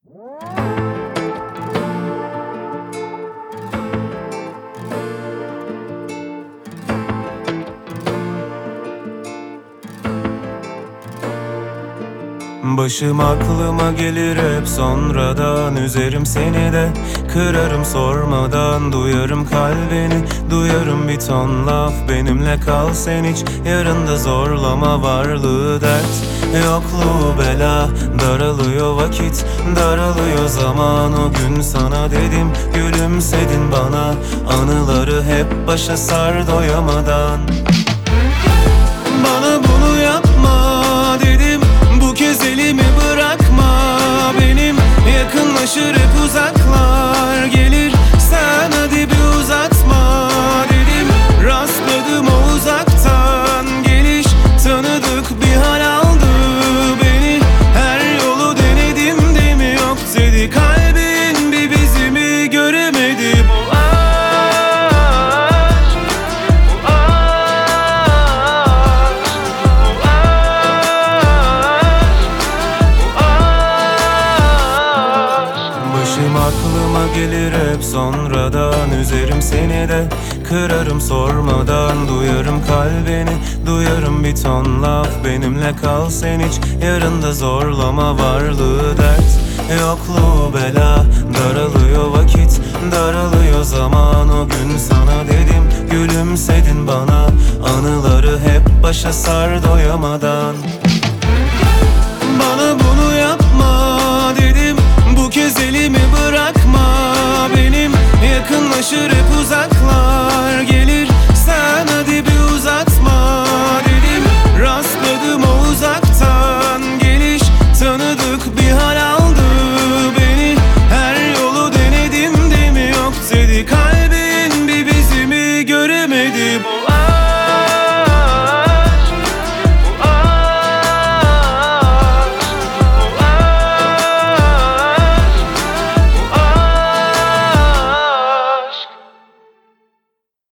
Başım aklıma gelir hep sonradan. Üzerim seni de kırarım sormadan. Duyarım kalbini, duyarım bir ton laf. Benimle kal sen hiç, yarında zorlama. Varlığı dert, yokluğu bela. Daralıyor vakit, daralıyor zaman. O gün sana dedim, gülümsedin bana. Anıları hep başa sar doyamadan. Bana bunu yapma dedim, bu kez elimi bırakma benim. Yakınlaşır hep uzaklar gelir, sen hadi bir uzatma dedim. Rastladım o uzaktan geliş, tanıdık bir hal aldı beni. Her yolu denedim de mi yok dedi, kalbin bir bizimi göremedi. Bu aklıma gelir hep sonradan. Üzerim seni de kırarım sormadan. Duyarım kalbini, duyarım bir ton laf. Benimle kal sen hiç, yarında zorlama. Varlığı dert, yokluğu bela. Daralıyor vakit, daralıyor zaman. O gün sana dedim, gülümsedin bana. Anıları hep başa sar doyamadan.